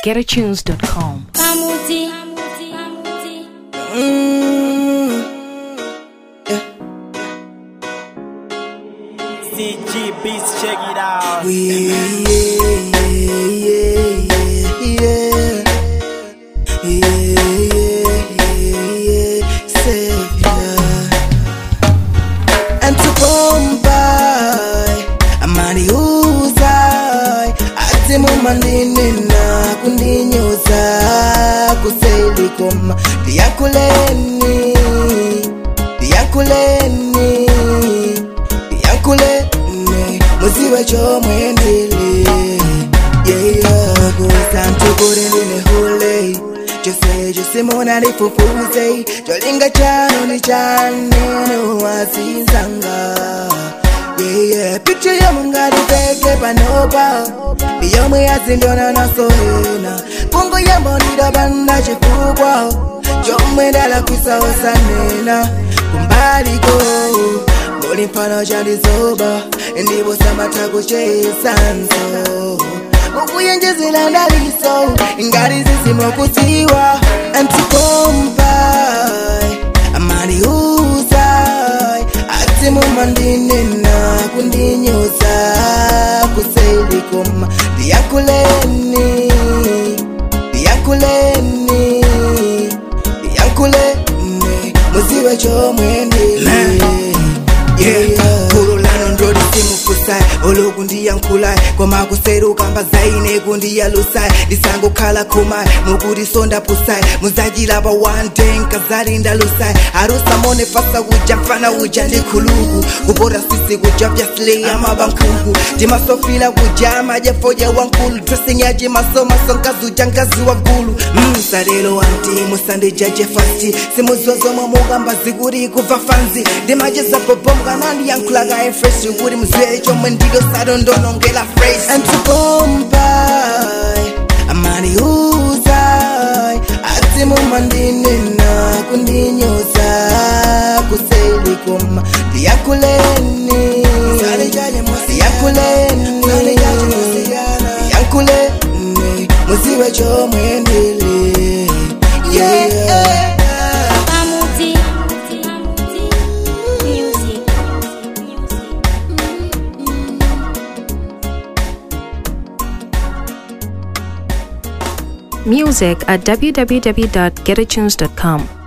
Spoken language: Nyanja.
www.getatunes.com. CG Beats, check it out. And to Bombay, amani uzai, atimu mandini na kundinyoza, kuseli koma, diakuleni, muziwe cho mwendele, yeah, kusantu kurele hule, Jose mona lifufuze, jolinga chano ni chaneno wasizanga. Yeah, picture ya mungari peke panopa, biyomu ya sindona na sohena, kungo ya monida banda chifukwa, jomwe dala kusa osanena, kumbali go, moli mfano jandi zoba, ndibo samata kuchesanso. Ukuyenjezela ndaliso, ingari zisimo kutiwa, antikompai, amani uzai, atimu mandini na kundinyoza, kuseli koma, diakuleni, muziwe cho mwendele. Yeah, kurulano ndodi simu kusai, ologu ndiya nkulai, koma kuseru kamba zaine kundiya lusai, disango kala kumai, muguri sonda pusai, muzajila ba one day nkazari nda lusai, harusa mone fasa uja mfana uja ndi kulugu, kubora sisi uja vya slay ama bankungu, jima sofila uja maje foja wankulu, dressing ya jima soma sonkazu jangazi wa gulu, sarelo anti, musande jaje fasti, simu zozo mamugamba ziguri kufa fanzi, dimaje zapo bomba nani yankulaga e fresh, uguri mzwe chomwe ndigo sadondo ngela phrase. And to Bombay, amani uzai, atimu mandini na kundinyoza, kuseli koma, diakuleni, muziwe cho mwendele. Yeah. Music at www.getatunes.com.